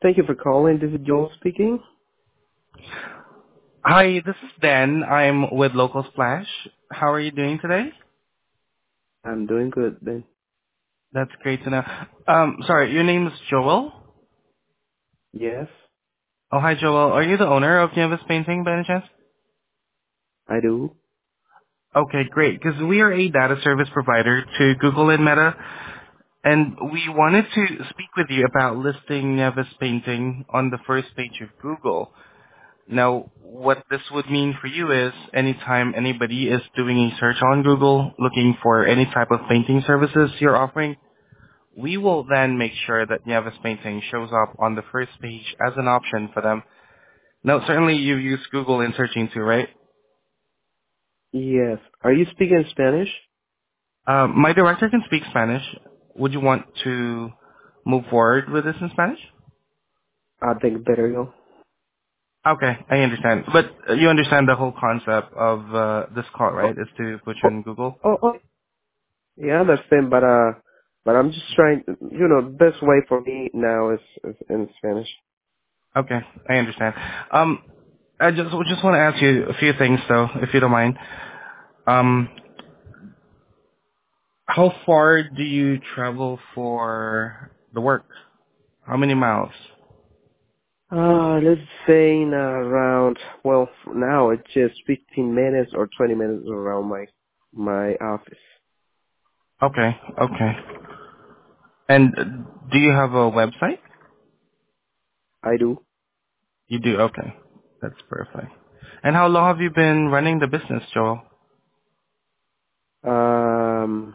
Thank you for calling. This is Joel speaking. Hi, this is Dan. I'm with Local Splash. How are you doing today? I'm doing good, then. That's great to know. Sorry, your name is Joel? Yes, Oh, hi, Joel. Are you the owner of Nieves Painting by any chance? I do. Okay, great. Because we are a data service provider to Google and Meta, and we wanted to speak with you about listing Nieves Painting on the first page of Google. Now, what this would mean for you is anytime anybody is doing a search on Google looking for any type of painting services you're offering, we will then make sure that Nieves Painting shows up on the first page as an option for them. Now, certainly you use Google in searching too, right? Yes. Are you speaking Spanish? My director can speak Spanish. Would you want to move forward with this in Spanish? I think better go. Okay, I understand. But you understand the whole concept of this call, Oh, right? Is to put you oh, in Google? oh. Yeah, I understand, but I'm just trying. Best way for me now is in Spanish. Okay, I understand. I just want to ask you a few things, though, if you don't mind. Um, How far do you travel for the work? How many miles? Let's say in around. Well, now it's just 15 minutes or 20 minutes around my office. Okay, okay. And do you have a website? I do. You do, okay. That's perfect. And how long have you been running the business, Joel? Um,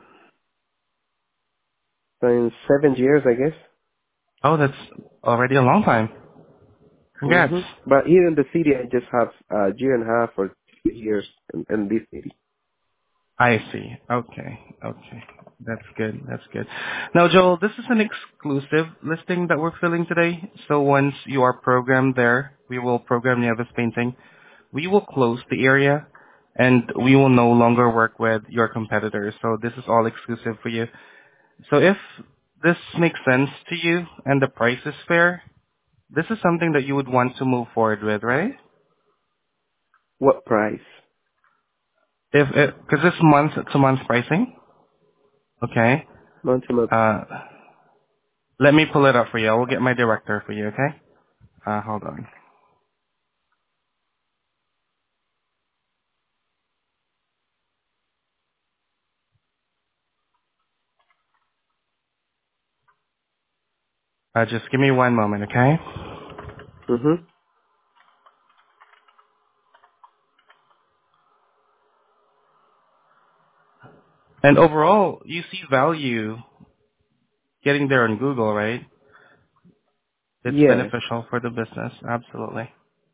in 7 years, I guess. Oh, that's already a long time. Congrats. But here in the city, I just have a year and a half or 2 years in this city. I see. Okay, okay. That's good, that's good. Now, Joel, this is an exclusive listing that we're filling today. So once you are programmed there, we will program Nieves Painting. We will close the area and we will no longer work with your competitors. So this is all exclusive for you. So if this makes sense to you and the price is fair, this is something that you would want to move forward with, right? What price? If because this month it's a month pricing. Okay. Month to month. Uh, let me pull it up for you. I will get my director for you. Okay. Hold on. Just give me one moment, okay? Mm-hmm. And overall, you see value getting there on Google, right? It's Yes. beneficial for the business. Absolutely.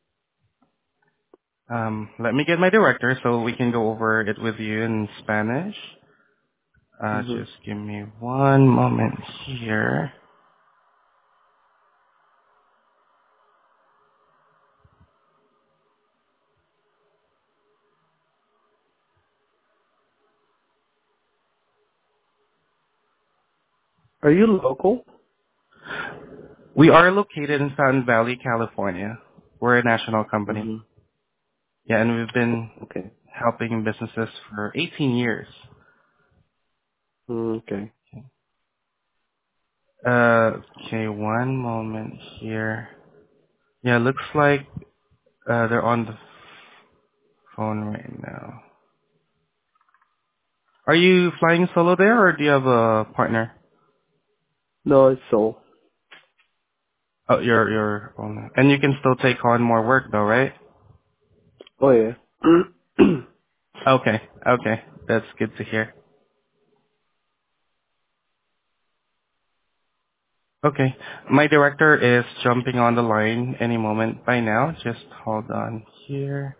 Let me get my director so we can go over it with you in Spanish. Mm-hmm. Just give me one moment here. Are you local? We are located in Sun Valley, California. We're a national company. Mm-hmm. Yeah, and we've been Okay. helping businesses for 18 years. Okay. Okay, one moment here. Yeah, looks like they're on the phone right now. Are you flying solo there, or do you have a partner? No, it's so. Oh, you're on. And you can still take on more work though, right? Oh yeah. Okay, okay. That's good to hear. Okay. My director is jumping on the line any moment by now. Just hold on here.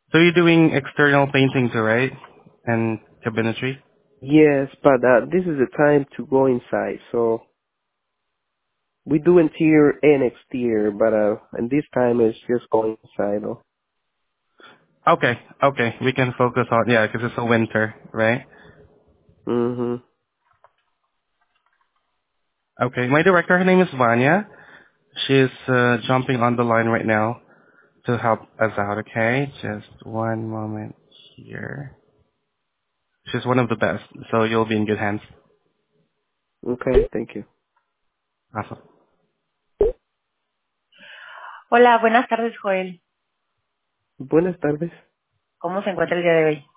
So you're doing external painting too, right? And cabinetry? Yes, but this is the time to go inside. So we do interior and exterior, but and this time it's just going inside. Though. Okay, okay. We can focus on, yeah, because it's a winter, right? Mhm. Okay, my director, her name is Vanya. She's jumping on the line right now to help us out, okay? Just one moment here. She's one of the best, so you'll be in good hands. Okay, thank you. Awesome. Hola, buenas tardes, Joel. Buenas tardes. ¿Cómo se encuentra el día de hoy?